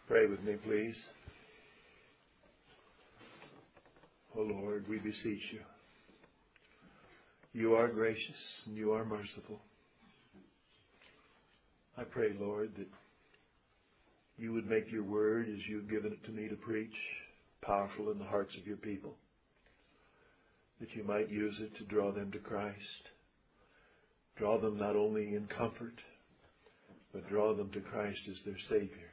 Pray with me, please. Oh Lord, we beseech you. You are gracious and you are merciful. I pray, Lord, that you would make your word, as you've given it to me to preach, powerful in the hearts of your people. That you might use it to draw them to Christ. Draw them not only in comfort, but draw them to Christ as their Savior.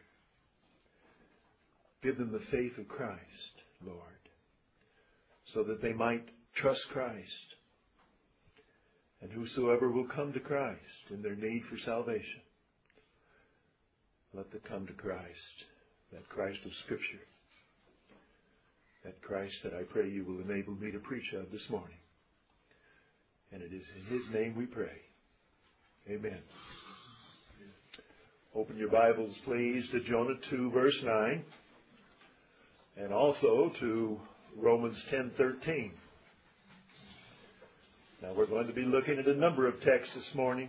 Give them the faith of Christ, Lord, so that they might trust Christ. And whosoever will come to Christ in their need for salvation, let them come to Christ, that Christ of Scripture, that Christ that I pray you will enable me to preach of this morning. And it is in His name we pray. Amen. Open your Bibles, please, to Jonah 2, verse 9, and also to Romans 10:13. Now, we're going to be looking at a number of texts this morning.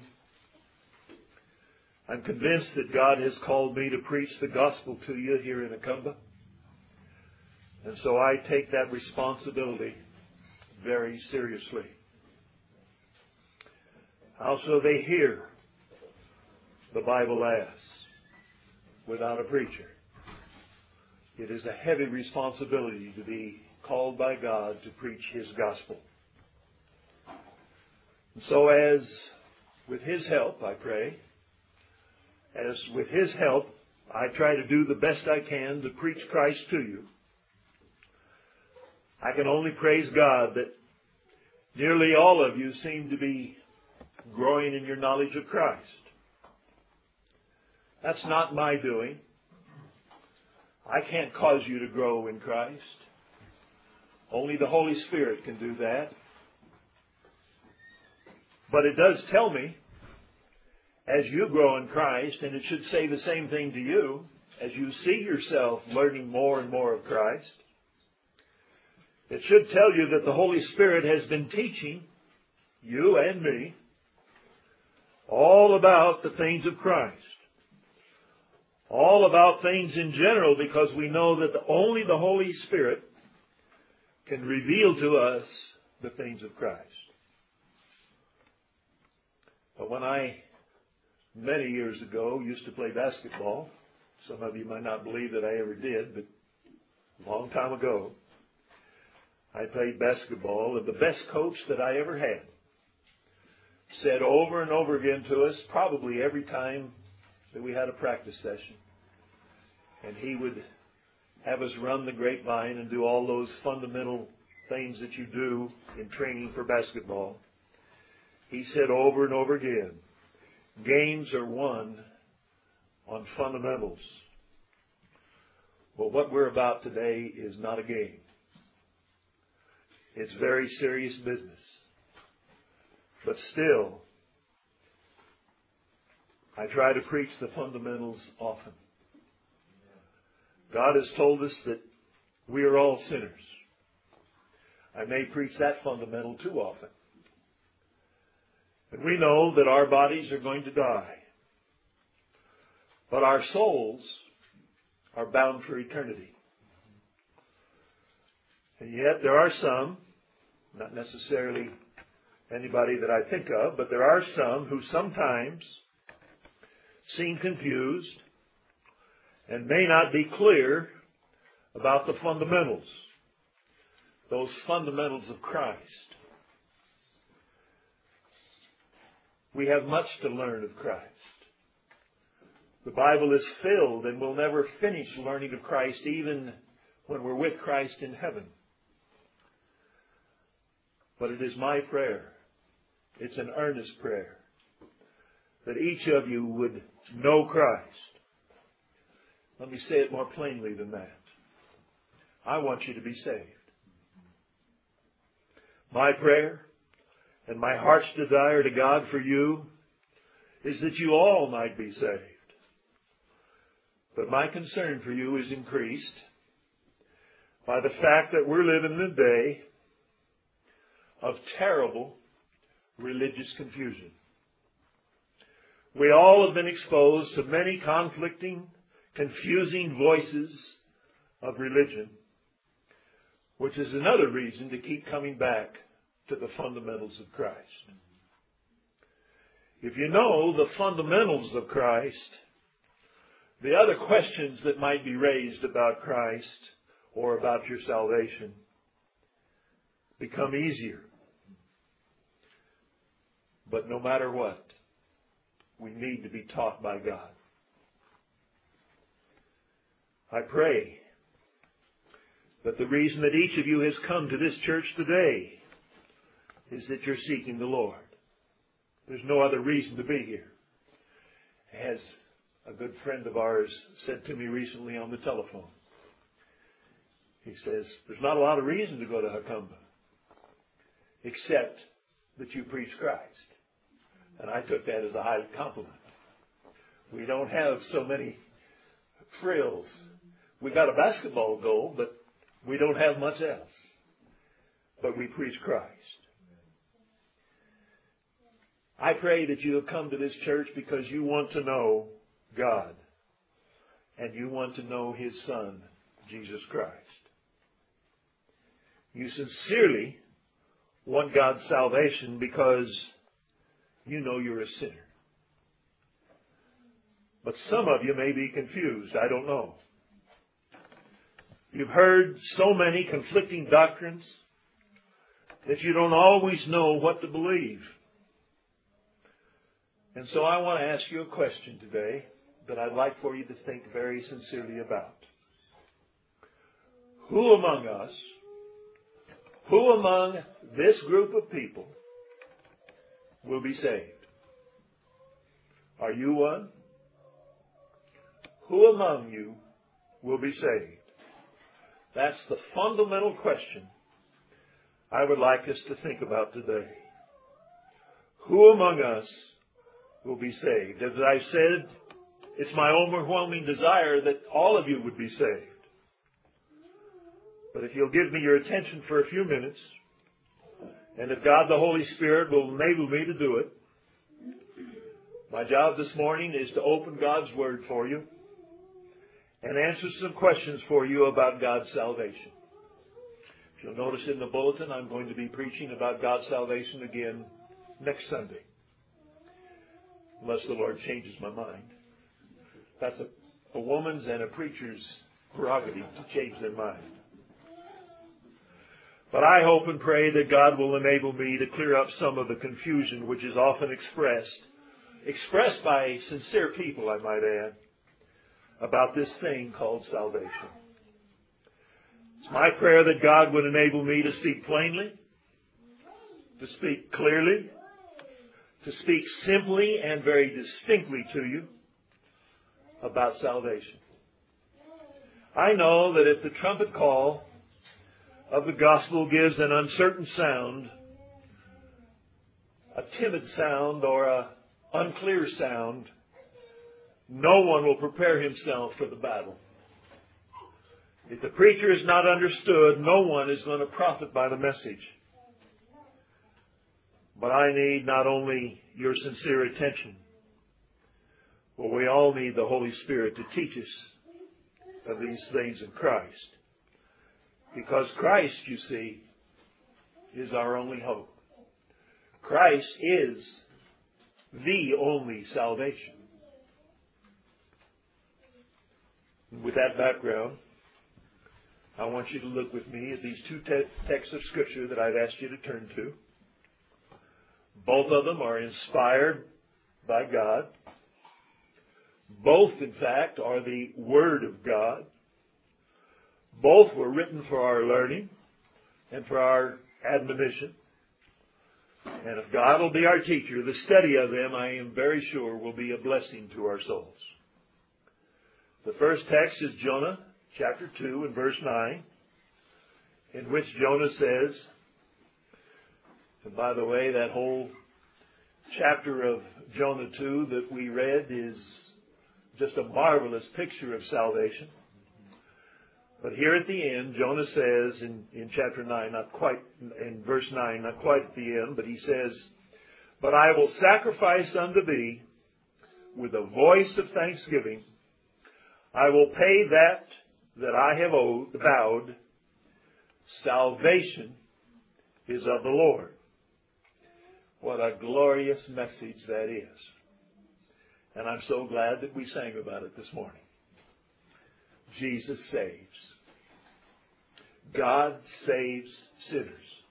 I'm convinced that God has called me to preach the gospel to you here in Acumba. And so I take that responsibility very seriously. How shall they hear, the Bible asks, without a preacher? It is a heavy responsibility to be called by God to preach His gospel. And so as with His help, I pray, as with His help, I try to do the best I can to preach Christ to you. I can only praise God that nearly all of you seem to be growing in your knowledge of Christ. That's not my doing. I can't cause you to grow in Christ. Only the Holy Spirit can do that. But it does tell me, as you grow in Christ, and it should say the same thing to you, as you see yourself learning more and more of Christ, it should tell you that the Holy Spirit has been teaching you and me all about the things of Christ. All about things in general, because we know that only the Holy Spirit can reveal to us the things of Christ. But when I, many years ago, used to play basketball, some of you might not believe that I ever did, but a long time ago, I played basketball, and the best coach that I ever had said over and over again to us, probably every time that we had a practice session, and he would have us run the grapevine and do all those fundamental things that you do in training for basketball. He said over and over again, games are won on fundamentals. Well, what we're about today is not a game. It's very serious business. But still, I try to preach the fundamentals often. God has told us that we are all sinners. I may preach that fundamental too often. And we know that our bodies are going to die. But our souls are bound for eternity. And yet there are some, not necessarily anybody that I think of, but there are some who sometimes seem confused and may not be clear about the fundamentals, those fundamentals of Christ. We have much to learn of Christ. The Bible is filled, and we'll never finish learning of Christ even when we're with Christ in heaven. But it is my prayer, it's an earnest prayer, that each of you would know Christ. Let me say it more plainly than that. I want you to be saved. My prayer and my heart's desire to God for you is that you all might be saved. But my concern for you is increased by the fact that we're living in a day of terrible religious confusion. We all have been exposed to many conflicting confusing voices of religion, which is another reason to keep coming back to the fundamentals of Christ. If you know the fundamentals of Christ, the other questions that might be raised about Christ or about your salvation become easier. But no matter what, we need to be taught by God. I pray that the reason that each of you has come to this church today is that you're seeking the Lord. There's no other reason to be here. As a good friend of ours said to me recently on the telephone, he says, there's not a lot of reason to go to Jacumba except that you preach Christ. And I took that as a high compliment. We don't have so many frills. We got a basketball goal, but we don't have much else. But we preach Christ. I pray that you have come to this church because you want to know God. And you want to know His Son, Jesus Christ. You sincerely want God's salvation because you know you're a sinner. But some of you may be confused. I don't know. You've heard so many conflicting doctrines that you don't always know what to believe. And so I want to ask you a question today that I'd like for you to think very sincerely about. Who among us, who among this group of people will be saved? Are you one? Who among you will be saved? That's the fundamental question I would like us to think about today. Who among us will be saved? As I said, it's my overwhelming desire that all of you would be saved. But if you'll give me your attention for a few minutes, and if God the Holy Spirit will enable me to do it, my job this morning is to open God's Word for you and answer some questions for you about God's salvation. If you'll notice in the bulletin, I'm going to be preaching about God's salvation again next Sunday. Unless the Lord changes my mind. That's a woman's and a preacher's prerogative to change their mind. But I hope and pray that God will enable me to clear up some of the confusion which is often expressed by sincere people, I might add, about this thing called salvation. It's my prayer that God would enable me to speak plainly, to speak clearly, to speak simply and very distinctly to you about salvation. I know that if the trumpet call of the gospel gives an uncertain sound, a timid sound, or an unclear sound, no one will prepare himself for the battle. If the preacher is not understood, no one is going to profit by the message. But I need not only your sincere attention, but we all need the Holy Spirit to teach us of these things in Christ. Because Christ, you see, is our only hope. Christ is the only salvation. With that background, I want you to look with me at these two texts of Scripture that I've asked you to turn to. Both of them are inspired by God. Both, in fact, are the Word of God. Both were written for our learning and for our admonition. And if God will be our teacher, the study of them, I am very sure, will be a blessing to our souls. The first text is Jonah chapter 2 and verse 9, in which Jonah says, and by the way, that whole chapter of Jonah 2 that we read is just a marvelous picture of salvation. But here at the end, Jonah says in chapter 9, not quite, in verse 9, not quite at the end, but he says, "But I will sacrifice unto thee with a voice of thanksgiving. I will pay that I have vowed. Salvation is of the Lord. What a glorious message that is. And I'm so glad that we sang about it this morning. Jesus saves. God saves sinners.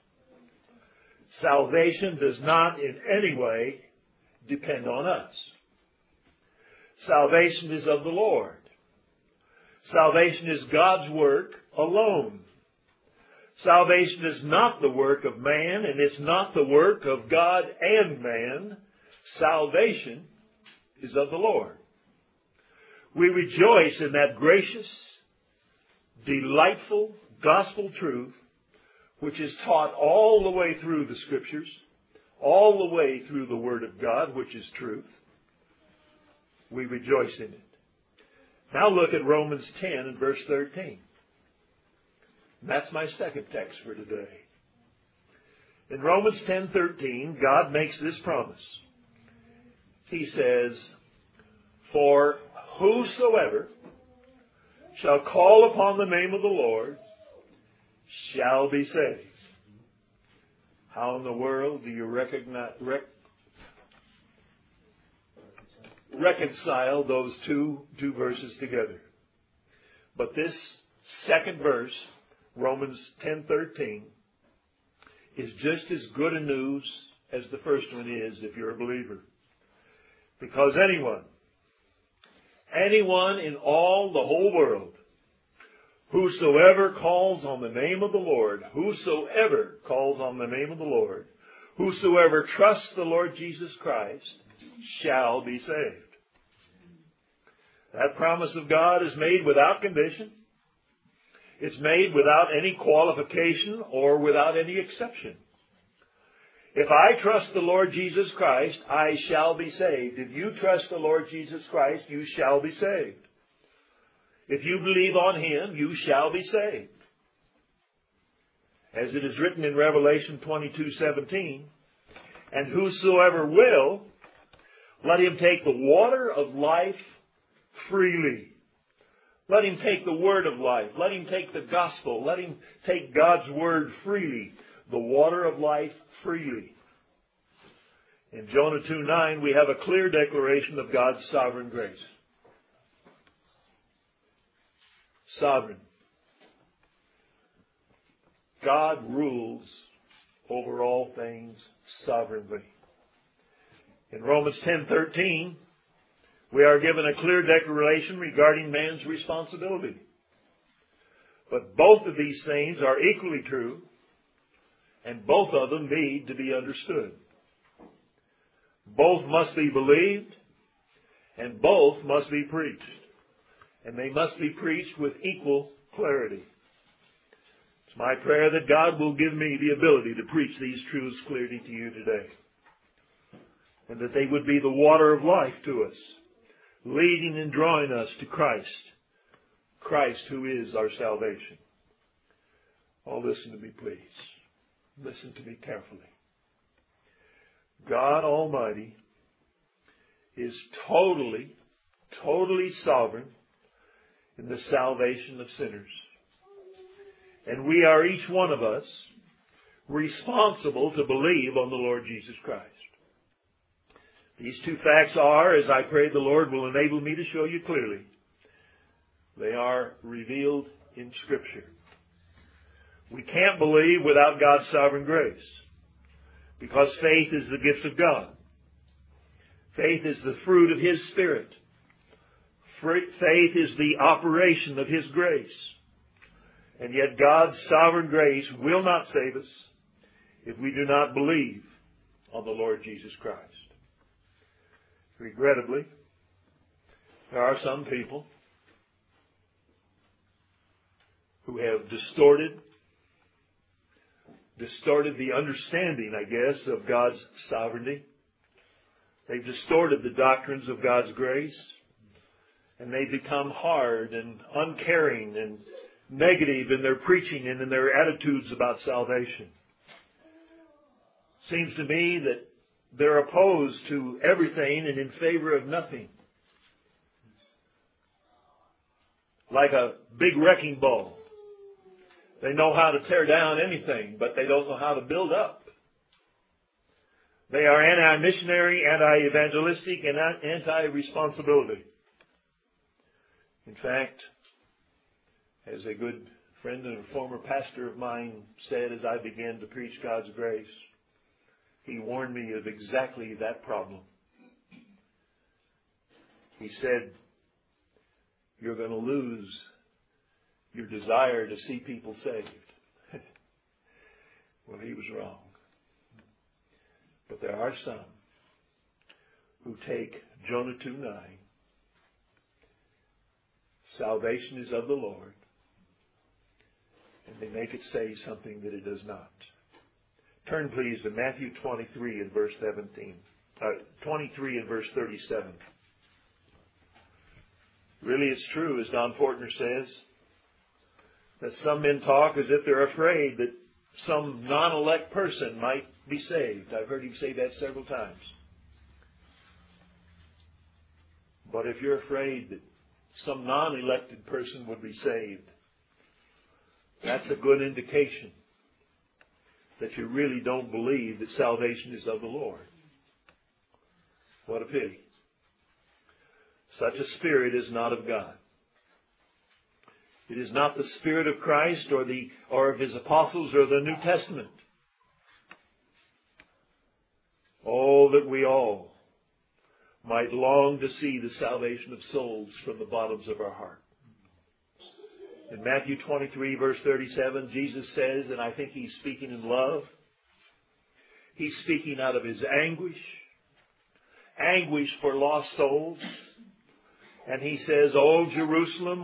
Salvation does not in any way depend on us. Salvation is of the Lord. Salvation is God's work alone. Salvation is not the work of man, and it's not the work of God and man. Salvation is of the Lord. We rejoice in that gracious, delightful gospel truth, which is taught all the way through the Scriptures, all the way through the Word of God, which is truth. We rejoice in it. Now look at Romans 10 and verse 13. And that's my second text for today. In Romans 10:13, God makes this promise. He says, "For whosoever shall call upon the name of the Lord shall be saved." How in the world do you reconcile those two verses together? But this second verse, Romans 10:13, is just as good a news as the first one is if you're a believer. Because anyone in all the whole world, whosoever calls on the name of the Lord, whosoever calls on the name of the Lord, whosoever trusts the Lord Jesus Christ, shall be saved. That promise of God is made without condition. It's made without any qualification or without any exception. If I trust the Lord Jesus Christ, I shall be saved. If you trust the Lord Jesus Christ, you shall be saved. If you believe on Him, you shall be saved. As it is written in Revelation 22:17, "And whosoever will, let him take the water of life freely." Let him take the word of life. Let him take the gospel. Let him take God's word freely. The water of life freely. In Jonah 2:9, we have a clear declaration of God's sovereign grace. Sovereign. God rules over all things sovereignly. In Romans 10:13, we are given a clear declaration regarding man's responsibility. But both of these things are equally true, and both of them need to be understood. Both must be believed, and both must be preached. And they must be preached with equal clarity. It's my prayer that God will give me the ability to preach these truths clearly to you today. And that they would be the water of life to us, leading and drawing us to Christ. Christ who is our salvation. Oh, listen to me, please. Listen to me carefully. God Almighty is totally sovereign in the salvation of sinners. And we are, each one of us, responsible to believe on the Lord Jesus Christ. These two facts are, as I pray the Lord will enable me to show you clearly, they are revealed in Scripture. We can't believe without God's sovereign grace, because faith is the gift of God. Faith is the fruit of His Spirit. Faith is the operation of His grace. And yet God's sovereign grace will not save us if we do not believe on the Lord Jesus Christ. Regrettably, there are some people who have distorted the understanding, I guess, of God's sovereignty. They've distorted the doctrines of God's grace, and they become hard and uncaring and negative in their preaching and in their attitudes about salvation. Seems to me that they're opposed to everything and in favor of nothing. like a big wrecking ball. They know how to tear down anything, but they don't know how to build up. They are anti-missionary, anti-evangelistic, and anti-responsibility. In fact, as a good friend and a former pastor of mine said as I began to preach God's grace, he warned me of exactly that problem. He said, you're going to lose your desire to see people saved. Well, he was wrong. But there are some who take Jonah 2:9, salvation is of the Lord, and they make it say something that it does not. Turn please to Matthew 23 and verse 23 and verse 37. Really it's true, as Don Fortner says, that some men talk as if they're afraid that some non-elect person might be saved. I've heard him say that several times. But if you're afraid that some non-elected person would be saved, that's a good indication that you really don't believe that salvation is of the Lord. What a pity. Such a spirit is not of God. It is not the Spirit of Christ or of His apostles or the New Testament. Oh, that we all might long to see the salvation of souls from the bottoms of our heart. In Matthew 23, verse 37, Jesus says, and I think He's speaking in love, He's speaking out of His anguish for lost souls. And He says, O Jerusalem,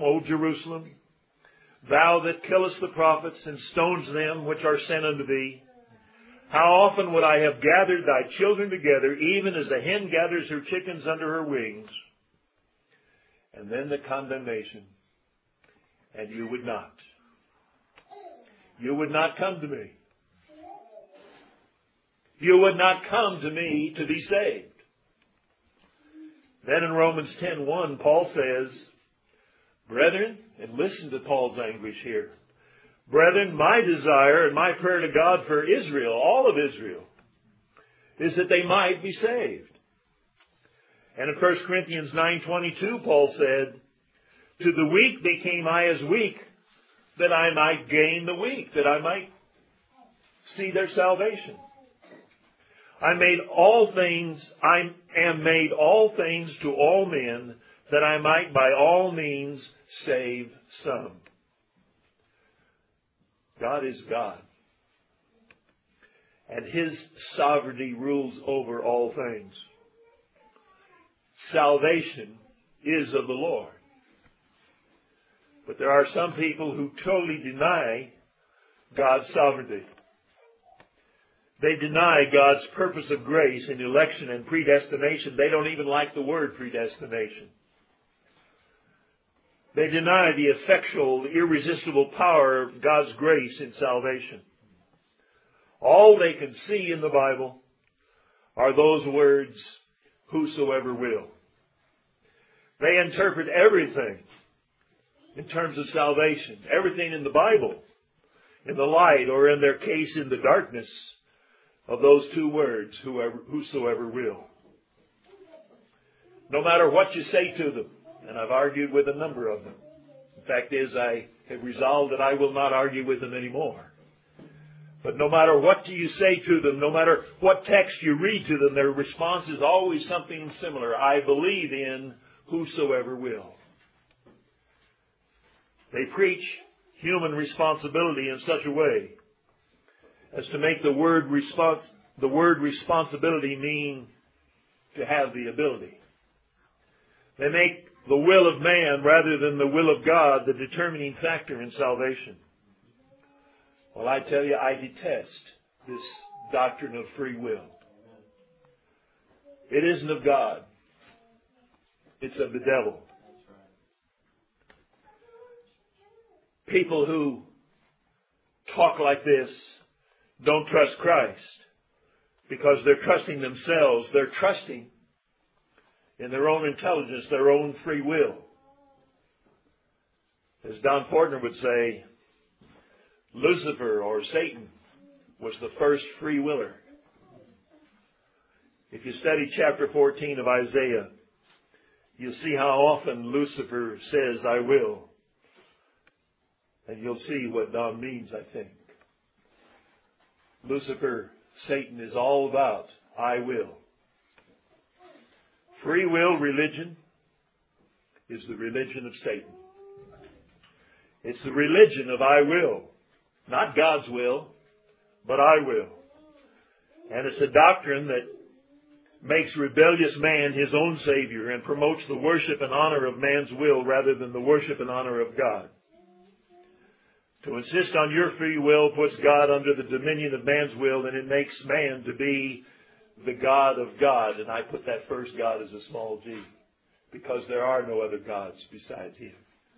thou that killest the prophets and stones them which are sent unto thee, how often would I have gathered thy children together, even as a hen gathers her chickens under her wings? And then the condemnation. And you would not. You would not come to me. You would not come to me to be saved. Then in Romans 10:1, Paul says, brethren, and listen to Paul's anguish here. Brethren, my desire and my prayer to God for Israel, all of Israel, is that they might be saved. And in 1 Corinthians 9:22, Paul said, to the weak became I as weak, that I might gain the weak, that I might see their salvation. I am made all things to all men, that I might by all means save some. God is God. And His sovereignty rules over all things. Salvation is of the Lord. But there are some people who totally deny God's sovereignty. They deny God's purpose of grace in election and predestination. They don't even like the word predestination. They deny the effectual, irresistible power of God's grace in salvation. All they can see in the Bible are those words, whosoever will. They interpret everything in terms of salvation, everything in the Bible, in the light, or in their case in the darkness of those two words, whosoever will. No matter what you say to them, and I've argued with a number of them. The fact is, I have resolved that I will not argue with them anymore. But no matter what you say to them, no matter what text you read to them, their response is always something similar. I believe in whosoever will. They preach human responsibility in such a way as to make the word responsibility mean to have the ability. They make the will of man rather than the will of God the determining factor in salvation. Well, I tell you, I detest this doctrine of free will. It isn't of God. It's of the devil. People who talk like this don't trust Christ because they're trusting themselves. They're trusting in their own intelligence, their own free will. As Don Fortner would say, Lucifer, or Satan, was the first free willer. If you study chapter 14 of Isaiah, you'll see how often Lucifer says, I will. And you'll see what Don means, I think. Lucifer, Satan, is all about, I will. Free will religion is the religion of Satan. It's the religion of I will. Not God's will, but I will. And it's a doctrine that makes rebellious man his own Savior and promotes the worship and honor of man's will rather than the worship and honor of God. To insist on your free will puts God under the dominion of man's will, and it makes man to be the God of God. And I put that first God as a small g, because there are no other gods besides Him.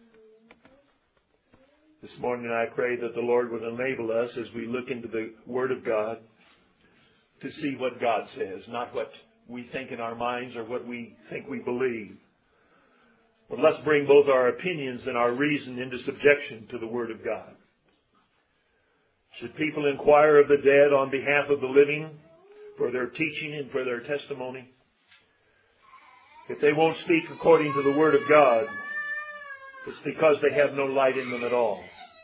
This morning I pray that the Lord would enable us as we look into the Word of God to see what God says, not what we think in our minds or what we think we believe. But let's bring both our opinions and our reason into subjection to the Word of God. Should people inquire of the dead on behalf of the living for their teaching and for their testimony? If they won't speak according to the Word of God, it's because they have no light in them at all.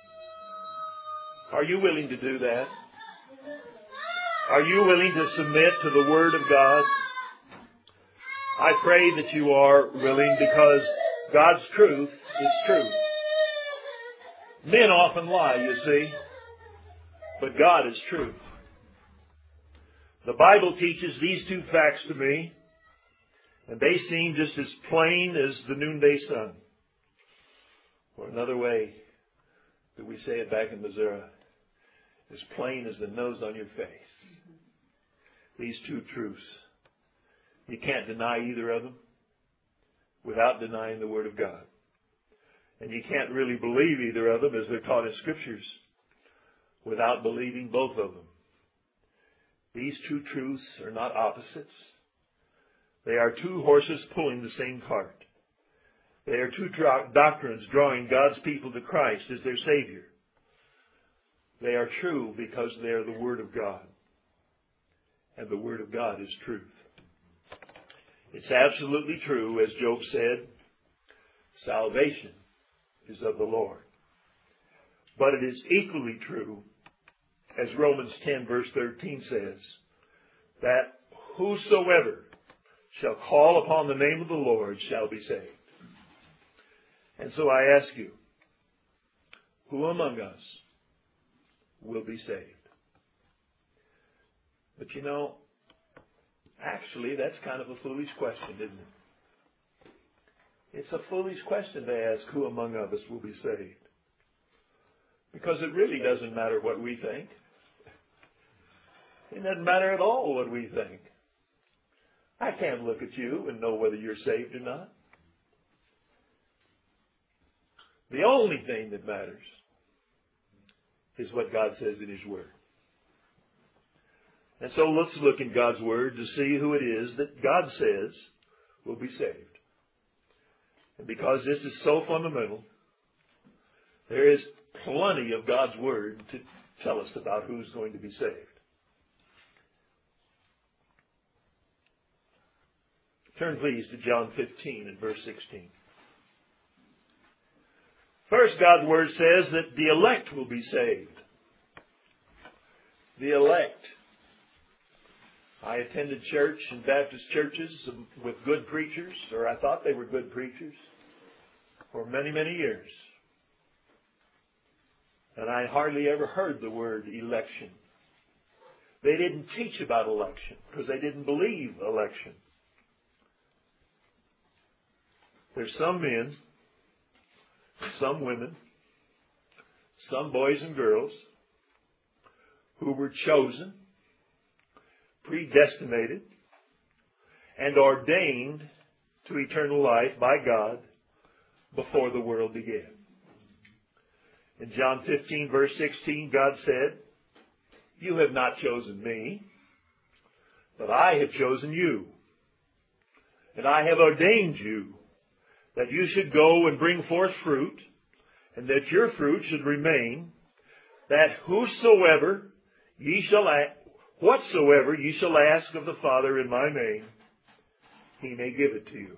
Are you willing to do that? Are you willing to submit to the Word of God? I pray that you are willing, because God's truth is truth. Men often lie, you see, but God is truth. The Bible teaches these two facts to me, and they seem just as plain as the noonday sun. Or another way that we say it back in Missouri, as plain as the nose on your face. These two truths. You can't deny either of them without denying the Word of God. And you can't really believe either of them as they're taught in Scriptures without believing both of them. These two truths are not opposites. They are two horses pulling the same cart. They are two doctrines drawing God's people to Christ as their Savior. They are true because they are the Word of God. And the Word of God is truth. It's absolutely true, as Job said, salvation is of the Lord. But it is equally true, as Romans 10 verse 13 says, that whosoever shall call upon the name of the Lord shall be saved. And so I ask you, who among us will be saved? But you know, actually that's kind of a foolish question, isn't it? It's a foolish question to ask who among us will be saved. Because it really doesn't matter what we think. It doesn't matter at all what we think. I can't look at you and know whether you're saved or not. The only thing that matters is what God says in His Word. And so let's look in God's Word to see who it is that God says will be saved. And because this is so fundamental, there is plenty of God's Word to tell us about who's going to be saved. Turn please to John 15 and verse 16. First, God's Word says that the elect will be saved. The elect. I attended church and Baptist churches with good preachers, or I thought they were good preachers, for many, many years. And I hardly ever heard the word election. They didn't teach about election because they didn't believe election. There's some men, some women, some boys and girls who were chosen, predestinated, and ordained to eternal life by God before the world began. In John 15 verse 16, God said, "You have not chosen me, but I have chosen you. And I have ordained you that you should go and bring forth fruit, and that your fruit should remain, that whatsoever ye shall ask of the Father in my name, he may give it to you.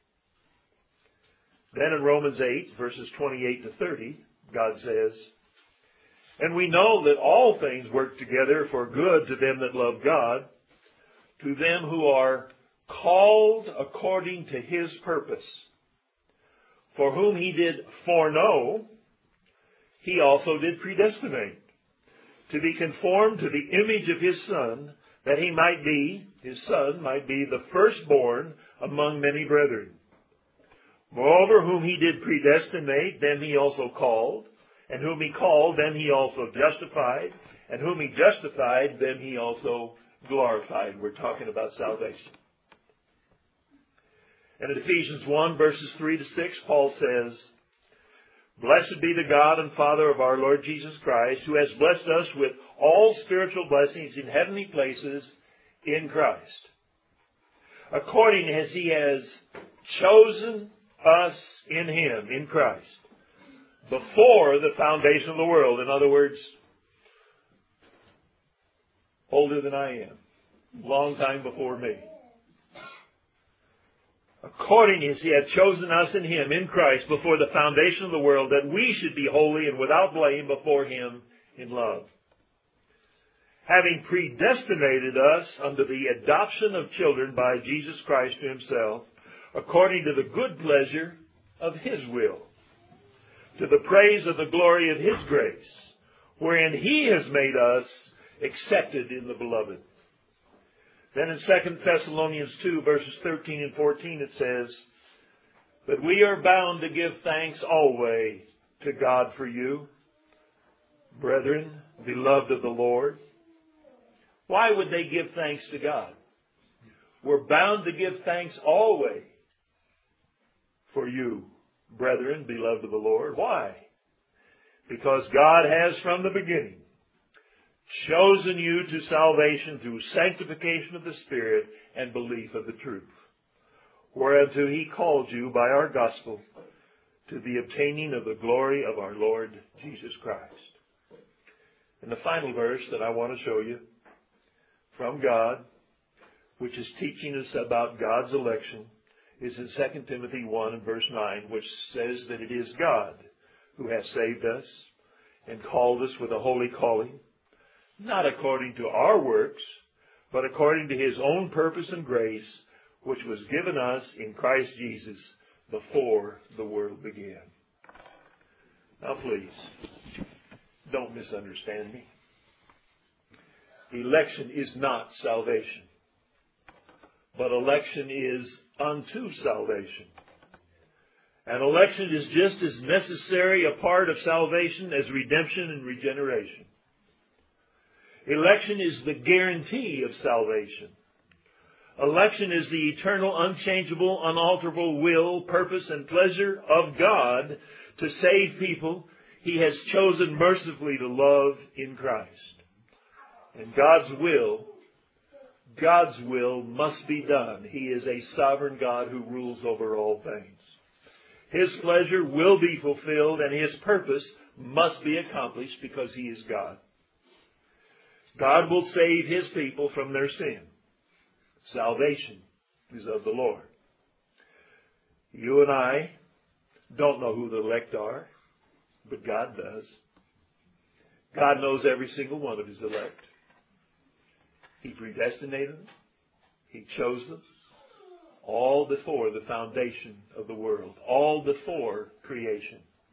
Then in Romans 8, verses 28 to 30, God says, and we know that all things work together for good to them that love God, to them who are called according to his purpose. For whom he did foreknow, he also did predestinate, to be conformed to the image of his Son, that his Son might be the firstborn among many brethren. Moreover, whom he did predestinate, them he also called. And whom he called, them he also justified. And whom he justified, them he also glorified. We're talking about salvation. And in Ephesians 1, verses 3 to 6, Paul says, blessed be the God and Father of our Lord Jesus Christ, who has blessed us with all spiritual blessings in heavenly places in Christ, according as he has chosen us in him, in Christ, before the foundation of the world. In other words, older than I am, long time before me. According as he had chosen us in him, in Christ, before the foundation of the world, that we should be holy and without blame before him in love. Having predestinated us unto the adoption of children by Jesus Christ to himself, according to the good pleasure of his will, to the praise of the glory of his grace, wherein he has made us accepted in the beloved. Then in 2 Thessalonians 2, verses 13 and 14, it says, but we are bound to give thanks always to God for you, brethren, beloved of the Lord. Why would they give thanks to God? We're bound to give thanks always for you, brethren, beloved of the Lord. Why? Because God has from the beginning chosen you to salvation through sanctification of the Spirit and belief of the truth, whereunto he called you by our gospel to the obtaining of the glory of our Lord Jesus Christ. And the final verse that I want to show you from God, which is teaching us about God's election, is in 2 Timothy 1 and verse 9, which says that it is God who has saved us and called us with a holy calling, not according to our works, but according to his own purpose and grace, which was given us in Christ Jesus before the world began. Now please, don't misunderstand me. Election is not salvation, but election is unto salvation. And election is just as necessary a part of salvation as redemption and regeneration. Election is the guarantee of salvation. Election is the eternal, unchangeable, unalterable will, purpose, and pleasure of God to save people he has chosen mercifully to love in Christ. And God's will must be done. He is a sovereign God who rules over all things. His pleasure will be fulfilled and his purpose must be accomplished because he is God. God will save his people from their sin. Salvation is of the Lord. You and I don't know who the elect are, but God does. God knows every single one of his elect. He predestinated them. He chose them. All before the foundation of the world. All before creation.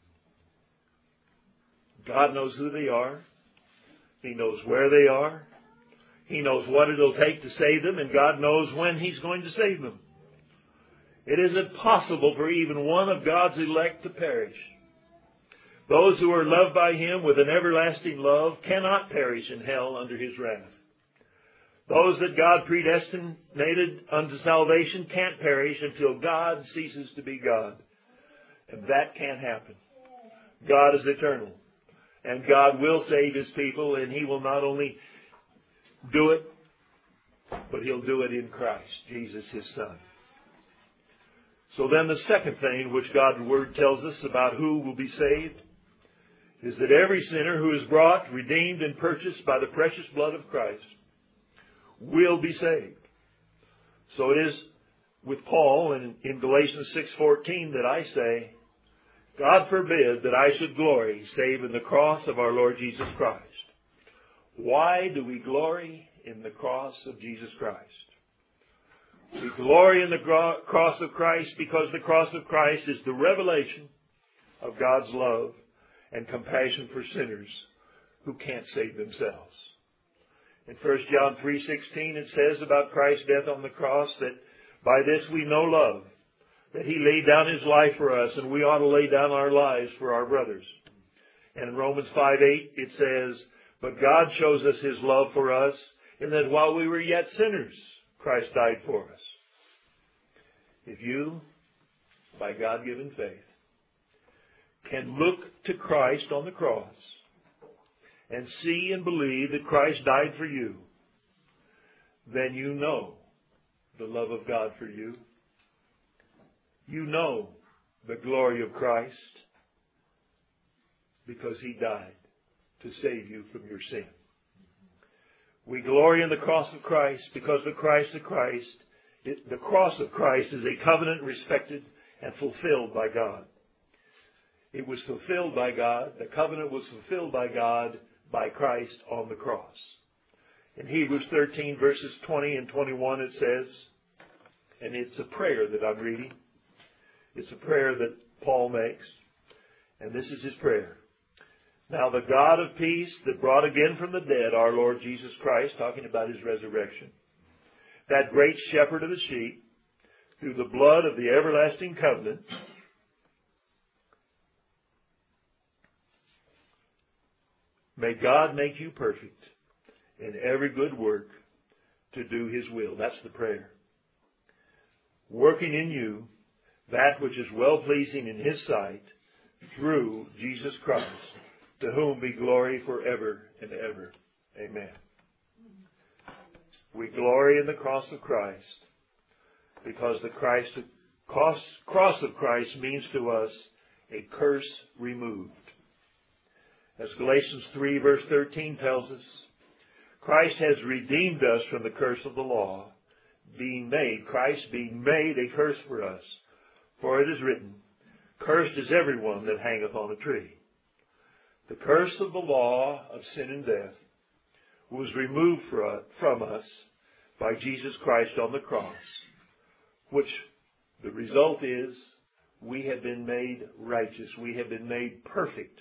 God knows who they are. He knows where they are. He knows what it'll take to save them. And God knows when he's going to save them. It isn't possible for even one of God's elect to perish. Those who are loved by him with an everlasting love cannot perish in hell under his wrath. Those that God predestinated unto salvation can't perish until God ceases to be God. And that can't happen. God is eternal. And God will save his people, and he will not only do it, but he'll do it in Christ, Jesus, his Son. So then the second thing which God's Word tells us about who will be saved is that every sinner who is brought, redeemed, and purchased by the precious blood of Christ will be saved. So it is with Paul in Galatians 6:14 that I say, God forbid that I should glory save in the cross of our Lord Jesus Christ. Why do we glory in the cross of Jesus Christ? We glory in the cross of Christ because the cross of Christ is the revelation of God's love and compassion for sinners who can't save themselves. In 1 John 3:16 it says about Christ's death on the cross that by this we know love, that He laid down His life for us, and we ought to lay down our lives for our brothers. And in Romans 5:8 it says, but God shows us His love for us in that while we were yet sinners, Christ died for us. If you, by God-given faith, can look to Christ on the cross and see and believe that Christ died for you, then you know the love of God for you. You know the glory of Christ because He died to save you from your sin. We glory in the cross of Christ because the cross of Christ is a covenant respected and fulfilled by God. It was fulfilled by God. The covenant was fulfilled by God by Christ on the cross. In Hebrews 13 verses 20 and 21 it says, and it's a prayer that I'm reading. It's a prayer that Paul makes. And this is his prayer. Now the God of peace that brought again from the dead our Lord Jesus Christ, talking about His resurrection, that great shepherd of the sheep, through the blood of the everlasting covenant, may God make you perfect in every good work to do His will. That's the prayer. Working in you that which is well-pleasing in His sight through Jesus Christ, to whom be glory forever and ever. Amen. We glory in the cross of Christ because the cross of Christ means to us a curse removed. As Galatians 3 verse 13 tells us, Christ has redeemed us from the curse of the law, Christ being made a curse for us. For it is written, cursed is everyone that hangeth on a tree. The curse of the law of sin and death was removed from us by Jesus Christ on the cross, which the result is we have been made righteous. We have been made perfect.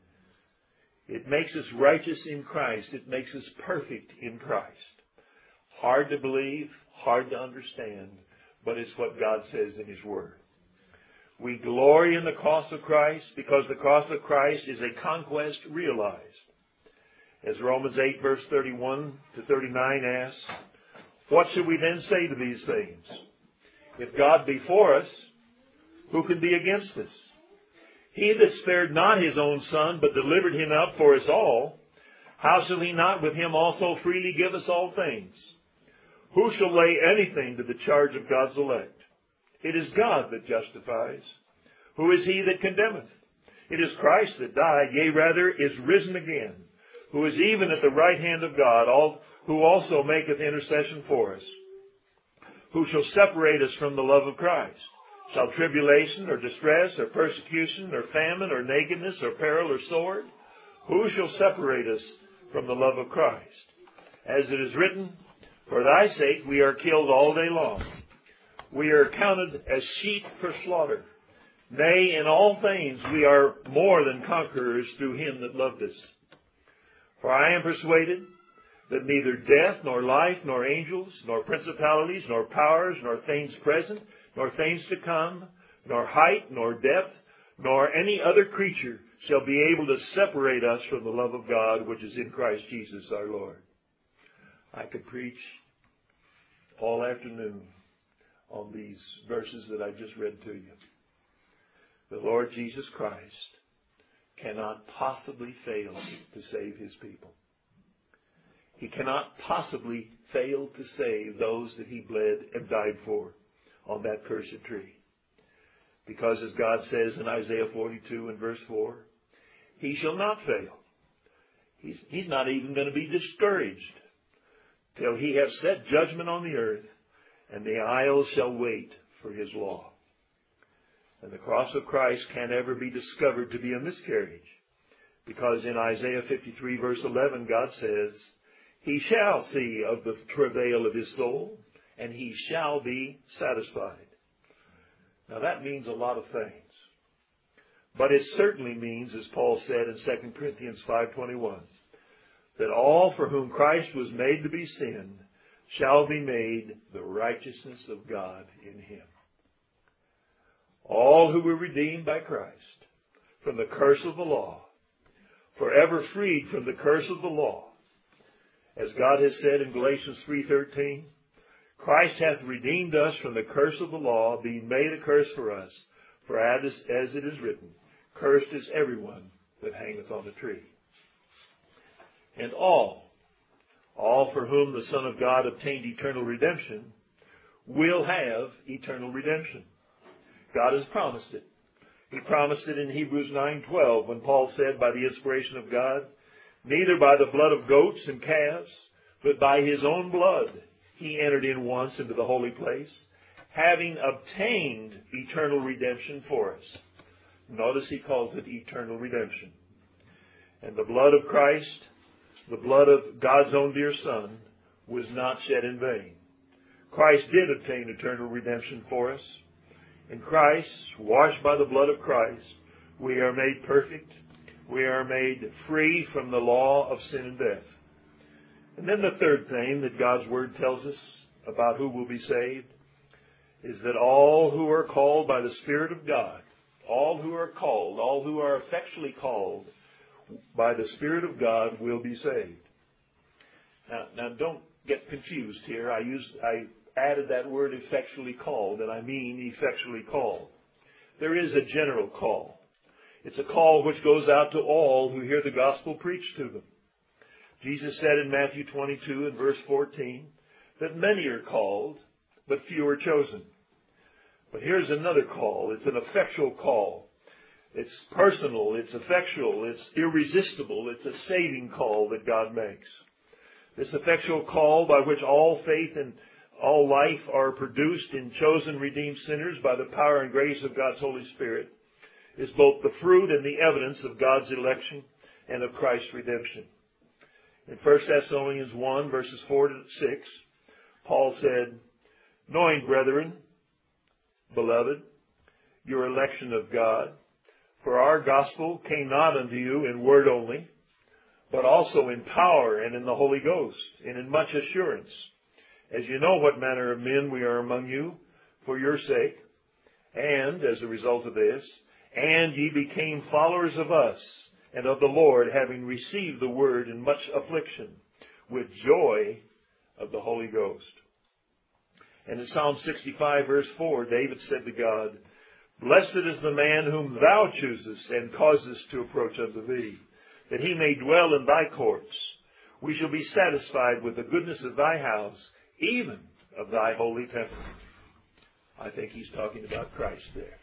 It makes us righteous in Christ. It makes us perfect in Christ. Hard to believe, hard to understand, but it's what God says in His Word. We glory in the cross of Christ because the cross of Christ is a conquest realized. As Romans 8 verse 31 to 39 asks, what should we then say to these things? If God be for us, who can be against us? He that spared not His own Son, but delivered Him up for us all, how shall He not with Him also freely give us all things? Who shall lay anything to the charge of God's elect? It is God that justifies. Who is he that condemneth? It is Christ that died, yea, rather is risen again, who is even at the right hand of God, who also maketh intercession for us. Who shall separate us from the love of Christ? Shall tribulation, or distress, or persecution, or famine, or nakedness, or peril, or sword? Who shall separate us from the love of Christ? As it is written, for thy sake we are killed all day long. We are counted as sheep for slaughter. Nay, in all things we are more than conquerors through Him that loved us. For I am persuaded that neither death, nor life, nor angels, nor principalities, nor powers, nor things present, nor things to come, nor height, nor depth, nor any other creature shall be able to separate us from the love of God which is in Christ Jesus our Lord. I could preach all afternoon on these verses that I just read to you. The Lord Jesus Christ cannot possibly fail to save His people. He cannot possibly fail to save those that He bled and died for on that cursed tree. Because as God says in Isaiah 42 and verse 4, he shall not fail. He's not even going to be discouraged till he have set judgment on the earth, and the isles shall wait for his law. And the cross of Christ can't ever be discovered to be a miscarriage, because in Isaiah 53 verse 11 God says, he shall see of the travail of his soul, and he shall be satisfied. Now that means a lot of things. But it certainly means, as Paul said in 2 Corinthians 5:21, that all for whom Christ was made to be sin shall be made the righteousness of God in him. All who were redeemed by Christ from the curse of the law, forever freed from the curse of the law. As God has said in Galatians 3:13, Christ hath redeemed us from the curse of the law, being made a curse for us. For as it is written, cursed is everyone that hangeth on the tree. And all for whom the Son of God obtained eternal redemption, will have eternal redemption. God has promised it. He promised it in Hebrews 9:12 when Paul said, by the inspiration of God, neither by the blood of goats and calves, but by his own blood he entered in once into the holy place, having obtained eternal redemption for us. Notice he calls it eternal redemption. And the blood of Christ, the blood of God's own dear Son, was not shed in vain. Christ did obtain eternal redemption for us. In Christ, washed by the blood of Christ, we are made perfect. We are made free from the law of sin and death. And then the third thing that God's Word tells us about who will be saved is that all who are called by the Spirit of God, all who are called, all who are effectually called by the Spirit of God will be saved. Now don't get confused here. I added that word effectually called, and I mean effectually called. There is a general call. It's a call which goes out to all who hear the gospel preached to them. Jesus said in Matthew 22 and verse 14 that many are called, but few are chosen. But here's another call. It's an effectual call. It's personal, it's effectual, it's irresistible, it's a saving call that God makes. This effectual call by which all faith and all life are produced in chosen, redeemed sinners by the power and grace of God's Holy Spirit is both the fruit and the evidence of God's election and of Christ's redemption. In 1 Thessalonians 1, verses 4 to 6, Paul said, knowing, brethren, beloved, your election of God, for our gospel came not unto you in word only, but also in power and in the Holy Ghost, and in much assurance, as you know what manner of men we are among you for your sake, and as a result of this, and ye became followers of us and of the Lord, having received the word in much affliction, with joy of the Holy Ghost. And in Psalm 65, verse 4, David said to God, blessed is the man whom thou choosest and causest to approach unto thee, that he may dwell in thy courts. We shall be satisfied with the goodness of thy house, even of thy holy temple. I think he's talking about Christ there.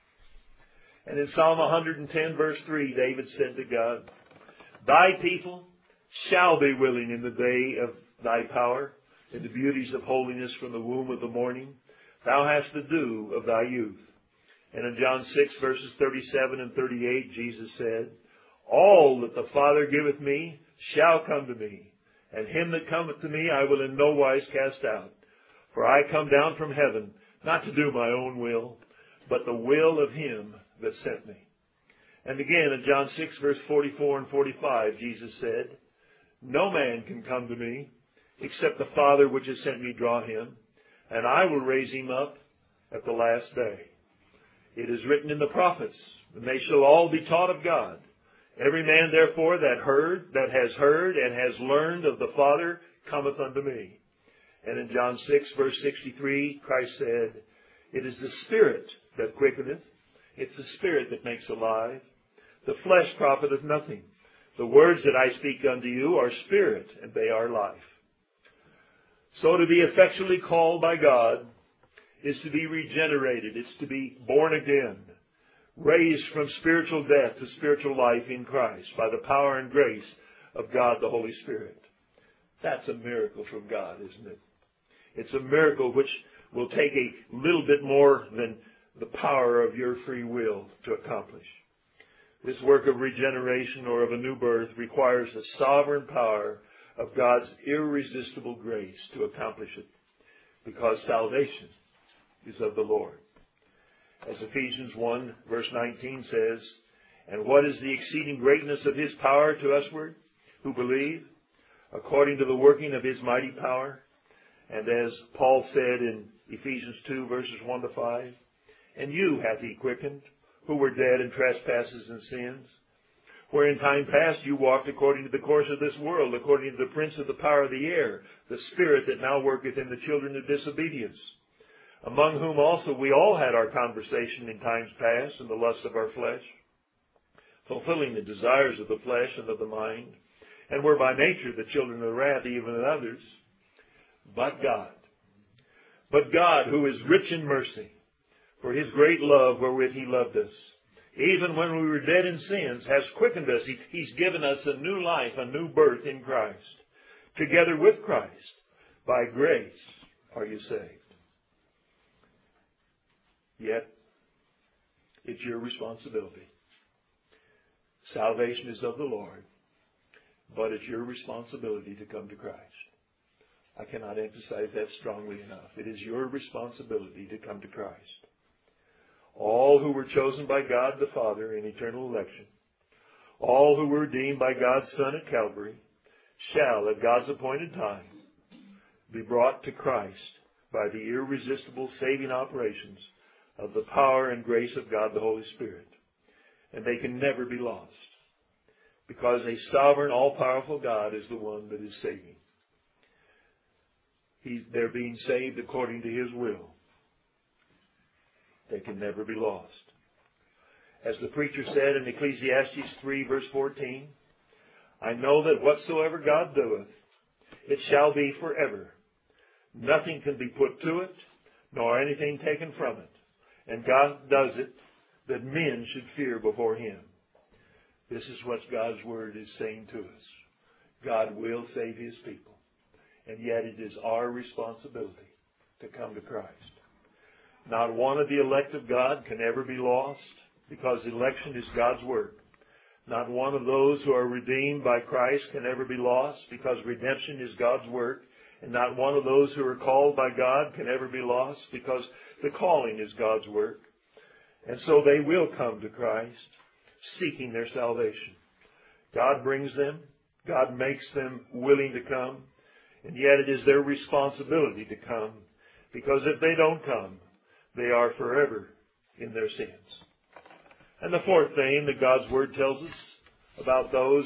And in Psalm 110, verse 3, David said to God, thy people shall be willing in the day of thy power, in the beauties of holiness from the womb of the morning. Thou hast the dew of thy youth. And in John 6, verses 37 and 38, Jesus said, all that the Father giveth me shall come to me, and him that cometh to me I will in no wise cast out. For I come down from heaven, not to do my own will, but the will of him that sent me. And again in John 6, verse 44 and 45, Jesus said, no man can come to me, except the Father which has sent me draw him, and I will raise him up at the last day. It is written in the prophets, and they shall all be taught of God. Every man therefore that has heard and has learned of the Father cometh unto me. And in John 6, verse 63, Christ said, it is the Spirit that quickeneth. It's the Spirit that makes alive. The flesh profiteth nothing. The words that I speak unto you are spirit, and they are life. So to be effectually called by God is to be regenerated. It's to be born again. raised from spiritual death to spiritual life in Christ by the power and grace of God the Holy Spirit. That's a miracle from God, isn't it? It's a miracle which will take a little bit more than the power of your free will to accomplish. This work of regeneration or of a new birth requires the sovereign power of God's irresistible grace to accomplish it, because salvation is of the Lord. As Ephesians 1 verse 19 says, "And what is the exceeding greatness of His power to usward, who believe, according to the working of His mighty power?" And as Paul said in Ephesians 2 verses 1 to 5, "And you hath He quickened, who were dead in trespasses and sins, where in time past you walked according to the course of this world, according to the prince of the power of the air, the spirit that now worketh in the children of disobedience, among whom also we all had our conversation in times past in the lusts of our flesh, fulfilling the desires of the flesh and of the mind, and were by nature the children of wrath, even as others. But God, who is rich in mercy, for His great love wherewith He loved us, even when we were dead in sins, has quickened us." He's given us a new life, a new birth in Christ. "Together with Christ, by grace are you saved." Yet, it's your responsibility. Salvation is of the Lord, but it's your responsibility to come to Christ. I cannot emphasize that strongly enough. It is your responsibility to come to Christ. All who were chosen by God the Father in eternal election, all who were redeemed by God's Son at Calvary, shall, at God's appointed time, be brought to Christ by the irresistible saving operations of the power and grace of God the Holy Spirit. And they can never be lost, because a sovereign, all-powerful God is the one that is saving. They're being saved according to His will. They can never be lost. As the preacher said in Ecclesiastes 3 verse 14, "I know that whatsoever God doeth, it shall be forever. Nothing can be put to it, nor anything taken from it. And God does it, that men should fear before Him." This is what God's Word is saying to us. God will save His people. And yet it is our responsibility to come to Christ. Not one of the elect of God can ever be lost, because election is God's work. Not one of those who are redeemed by Christ can ever be lost, because redemption is God's work. And not one of those who are called by God can ever be lost, because the calling is God's work. And so they will come to Christ, seeking their salvation. God brings them. God makes them willing to come. And yet it is their responsibility to come, because if they don't come, they are forever in their sins. And the fourth thing that God's Word tells us about those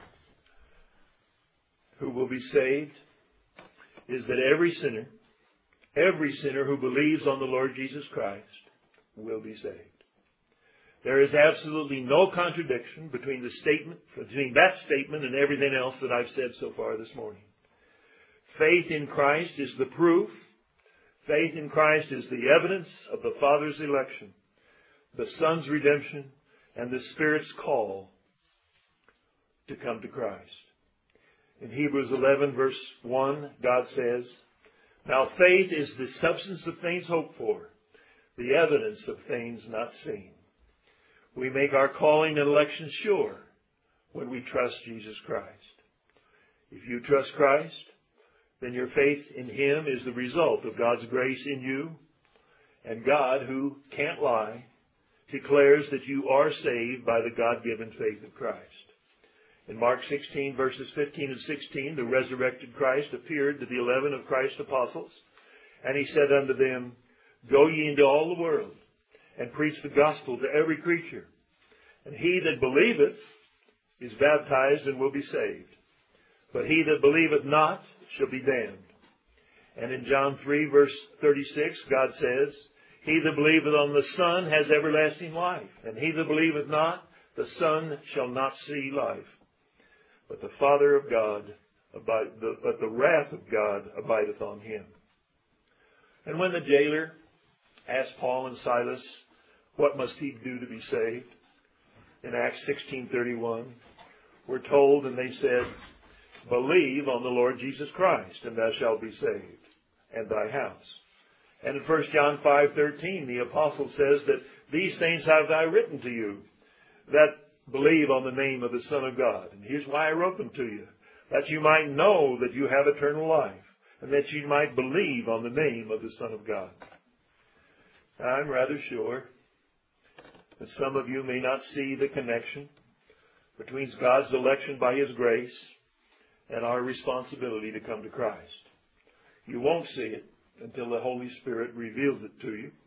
who will be saved is that every sinner who believes on the Lord Jesus Christ will be saved. There is absolutely no contradiction between that statement and everything else that I've said so far this morning. Faith in Christ is the proof. Faith in Christ is the evidence of the Father's election, the Son's redemption, and the Spirit's call to come to Christ. In Hebrews 11 verse 1, God says, "Now faith is the substance of things hoped for, the evidence of things not seen." We make our calling and election sure when we trust Jesus Christ. If you trust Christ, then your faith in Him is the result of God's grace in you. And God, who can't lie, declares that you are saved by the God-given faith of Christ. In Mark 16, verses 15 and 16, the resurrected Christ appeared to the 11 of Christ's apostles, and He said unto them, "Go ye into all the world, and preach the gospel to every creature. And he that believeth is baptized and will be saved. But he that believeth not shall be damned." And in John 3 verse 36, God says, "He that believeth on the Son has everlasting life. And he that believeth not, the Son shall not see life. But the wrath of God abideth on him." And when the jailer asked Paul and Silas What must he do to be saved? In Acts 16:31, we're told, and they said, believe on the Lord Jesus Christ, and thou shalt be saved, and thy house. And in 1 John 5:13, the apostle says that these things have I written to you, that believe on the name of the Son of God. And here's why I wrote them to you, that you might know that you have eternal life, and that you might believe on the name of the Son of God. I'm rather sure that some of you may not see the connection between God's election by His grace and our responsibility to come to Christ. You won't see it until the Holy Spirit reveals it to you.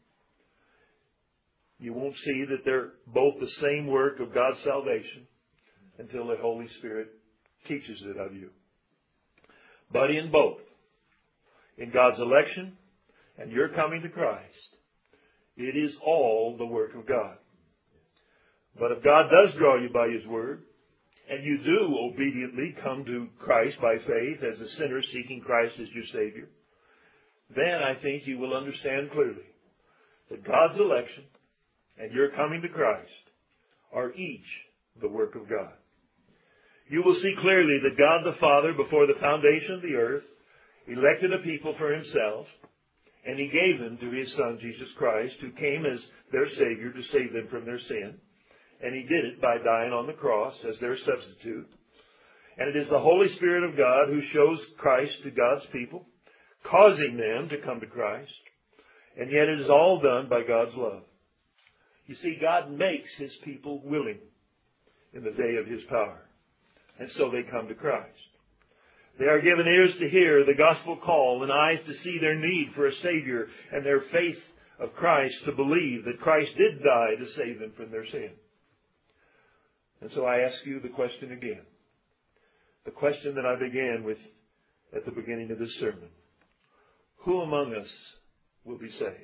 You won't see that they're both the same work of God's salvation until the Holy Spirit teaches it of you. But in both, in God's election and your coming to Christ, it is all the work of God. But if God does draw you by His Word, and you do obediently come to Christ by faith as a sinner seeking Christ as your Savior, then I think you will understand clearly that God's election and your coming to Christ are each the work of God. You will see clearly that God the Father, before the foundation of the earth, elected a people for Himself, and He gave them to His Son, Jesus Christ, who came as their Savior to save them from their sin. And He did it by dying on the cross as their substitute. And it is the Holy Spirit of God who shows Christ to God's people, causing them to come to Christ. And yet it is all done by God's love. You see, God makes His people willing in the day of His power. And so they come to Christ. They are given ears to hear the gospel call and eyes to see their need for a Savior and their faith of Christ to believe that Christ did die to save them from their sin. And so I ask you the question again. The question that I began with at the beginning of this sermon. Who among us will be saved?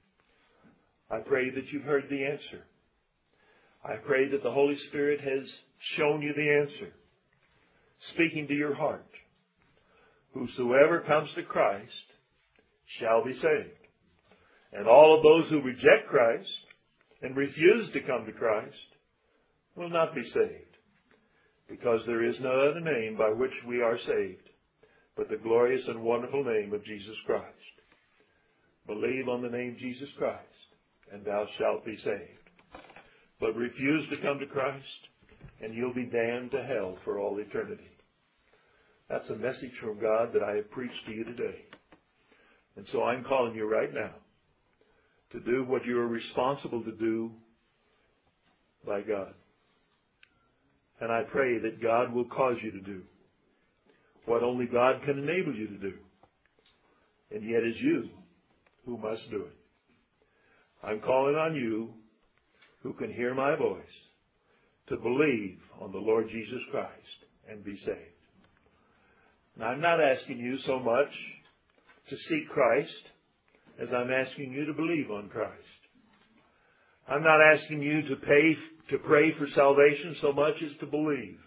I pray that you've heard the answer. I pray that the Holy Spirit has shown you the answer, speaking to your heart. Whosoever comes to Christ shall be saved. And all of those who reject Christ and refuse to come to Christ will not be saved, because there is no other name by which we are saved but the glorious and wonderful name of Jesus Christ. Believe on the name Jesus Christ, and thou shalt be saved. But refuse to come to Christ, and you'll be damned to hell for all eternity. That's a message from God that I have preached to you today. And so I'm calling you right now to do what you are responsible to do by God. And I pray that God will cause you to do what only God can enable you to do. And yet it's you who must do it. I'm calling on you who can hear my voice to believe on the Lord Jesus Christ and be saved. Now, I'm not asking you so much to seek Christ as I'm asking you to believe on Christ. I'm not asking you to pray for salvation so much as to believe.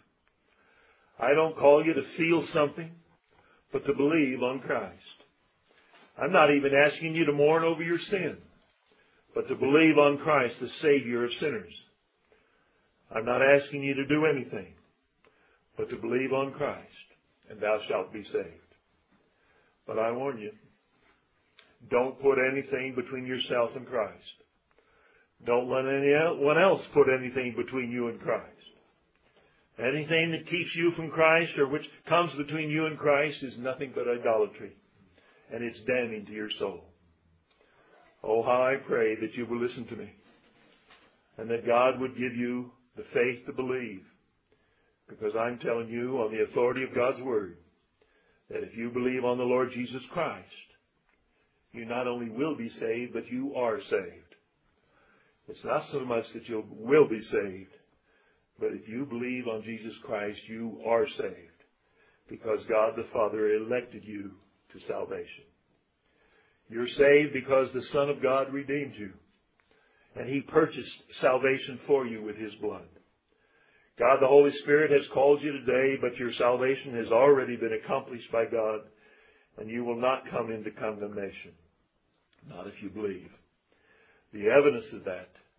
I don't call you to feel something, but to believe on Christ. I'm not even asking you to mourn over your sin, but to believe on Christ, the Savior of sinners. I'm not asking you to do anything, but to believe on Christ, and thou shalt be saved. But I warn you, don't put anything between yourself and Christ. Don't let anyone else put anything between you and Christ. Anything that keeps you from Christ or which comes between you and Christ is nothing but idolatry. And it's damning to your soul. Oh, how I pray that you will listen to me. And that God would give you the faith to believe. Because I'm telling you on the authority of God's Word that if you believe on the Lord Jesus Christ, you not only will be saved, but you are saved. It's not so much that you will be saved, but if you believe on Jesus Christ, you are saved, because God the Father elected you to salvation. You're saved because the Son of God redeemed you, and He purchased salvation for you with His blood. God the Holy Spirit has called you today, but your salvation has already been accomplished by God, and you will not come into condemnation. Not if you believe. The evidence of that,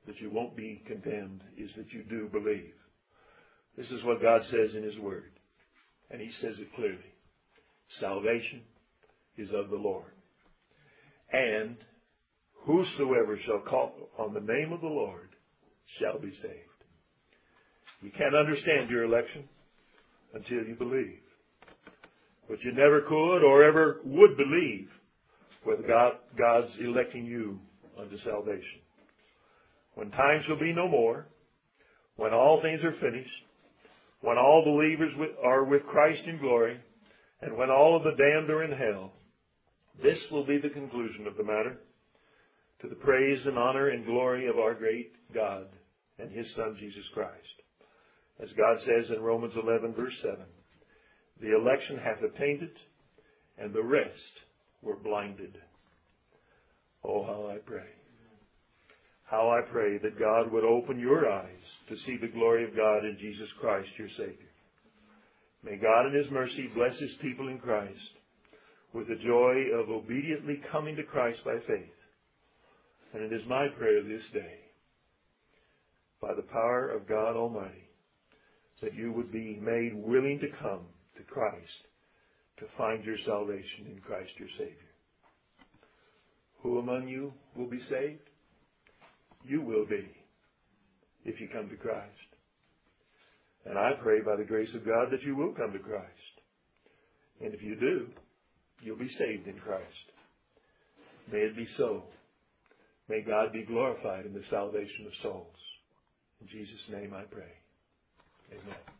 that you won't be condemned is that you do believe. This is what God says in His Word. And He says it clearly. Salvation is of the Lord. And whosoever shall call on the name of the Lord shall be saved. You can't understand your election until you believe. But you never could or ever would believe whether God's electing you unto salvation. When time shall be no more, when all things are finished, when all believers are with Christ in glory, and when all of the damned are in hell, this will be the conclusion of the matter, to the praise and honor and glory of our great God and His Son, Jesus Christ. As God says in Romans 11, verse 7, the election hath attained it, and the rest were blinded. Oh, how I pray. How I pray that God would open your eyes to see the glory of God in Jesus Christ, your Savior. May God in His mercy bless His people in Christ with the joy of obediently coming to Christ by faith. And it is my prayer this day, by the power of God Almighty, that you would be made willing to come to Christ to find your salvation in Christ your Savior. Who among you will be saved? You will be, if you come to Christ. And I pray by the grace of God that you will come to Christ. And if you do, you'll be saved in Christ. May it be so. May God be glorified in the salvation of souls. In Jesus' name I pray. Amen.